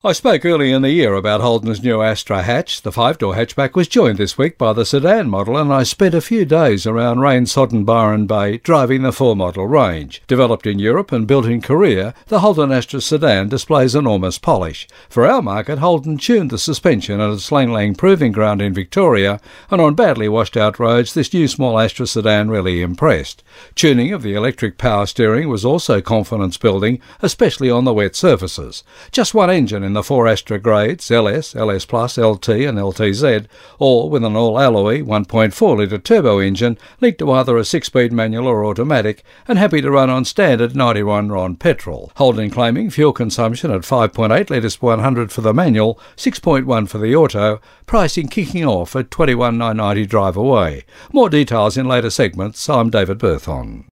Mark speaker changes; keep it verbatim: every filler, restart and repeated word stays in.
Speaker 1: I spoke early in the year about Holden's new Astra hatch. The five-door hatchback was joined this week by the sedan model, and I spent a few days around rain-sodden Byron Bay driving the four-model range. Developed in Europe and built in Korea, the Holden Astra sedan displays enormous polish. For our market, Holden tuned the suspension at its Lang Lang Proving Ground in Victoria, and on badly washed-out roads, this new small Astra sedan really impressed. Tuning of the electric power steering was also confidence-building, especially on the wet surfaces. Just one engine in the four Astra grades, L S, L S Plus, L T and L T Z, all with an all-alloy one point four litre turbo engine linked to either a six-speed manual or automatic, and happy to run on standard ninety-one RON petrol. Holden claiming fuel consumption at five point eight litres per one hundred for the manual, six point one for the auto, pricing kicking off at twenty-one thousand nine hundred ninety drive away. More details in later segments. I'm David Berthon.